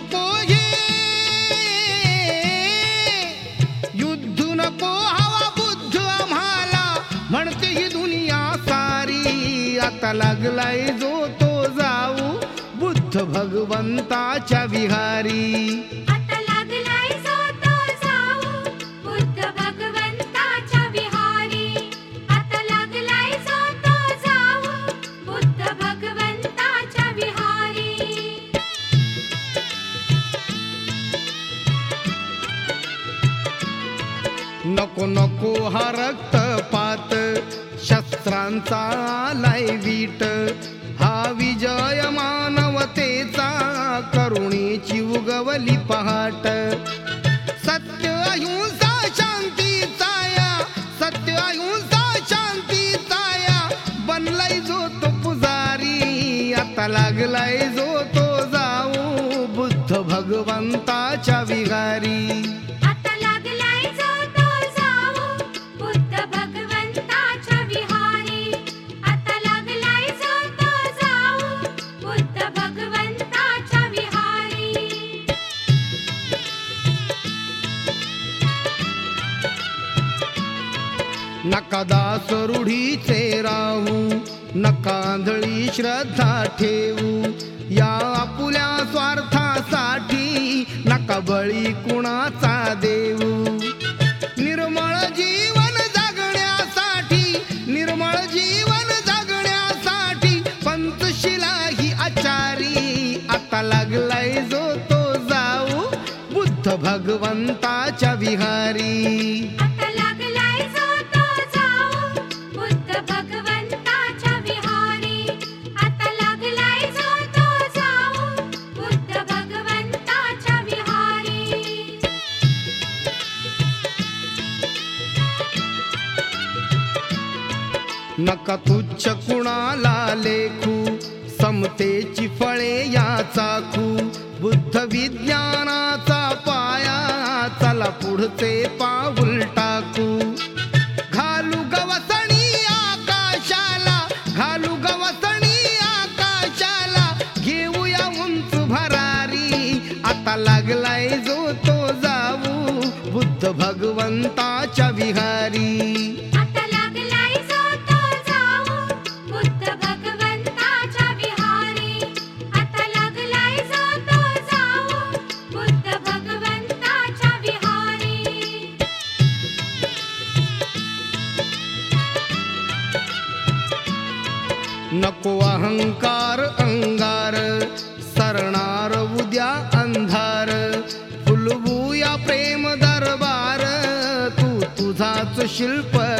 नको हे युद्ध नको हवा बुद्ध आम्हाला म्हणते ही दुनिया सारी. आता लागलाय जो तो जाऊ बुद्ध भगवंताच्या विहारी. आता लागलाय जो तो जाऊ बुद्ध भगवंताच्या विहारी. आता लागलाय जो तो जाऊ बुद्ध भगवंताच्या विहारी. नको नको हा रक्तपात शस्त्रांचा आलाय वीट. हा विजय मानवतेचा करुणेची उगवली पहाट. सत्य अहिंसा शांतीचा या सत्य अहिंसा शांतीचा या बनलाय जो तो पुजारी. आता लागलाय जो तो जाऊ बुद्ध भगवंताच्या विहारी. आता लागलाय जो तो जाऊ बुद्ध भगवंताच्या विहारी. आता लागलाय जो तो जाऊ बुद्ध भगवंताच्या विहारी. नका दास रूढीचे राहू नका आंधळी श्रद्धा ठेवू. या आपुल्या स्वार्थासाठी नका बळी कुणाचा देऊ. निर्मळ जीवन जगण्यासाठी निर्मळ जीवन जगण्यासाठी पंचशिला ही आचारी. आता लागलाय जो तो जाऊ बुद्ध भगवंताच्या विहारी. आता लागलाय जो तो जाऊ बुद्ध भगवंताच्या विहारी. आता लागलाय जो तो जाऊ बुद्ध भगवंताच्या विहारी. नका तुच्छ कुणाला लेखू समतेची फळे या चाखू. बुद्ध विज्ञानाचा पाया चला पुढचे पाऊल टाकू. घालू गवसणी आकाशाला घालू गवसणी आकाशाला घेऊया उंच भरारी. आता लागलाय जो तो जाऊ बुद्ध भगवंताच्या विहारी. आता लागलाय जो तो जाऊ बुद्ध भगवंताच्या विहारी. आता लागलाय जो तो जाऊ बुद्ध भगवंताच्या विहारी. नको अहंकार अंगार सरणार उद्या अंधार. फुलवूया प्रेम दरबार तू तुझाच शिल्प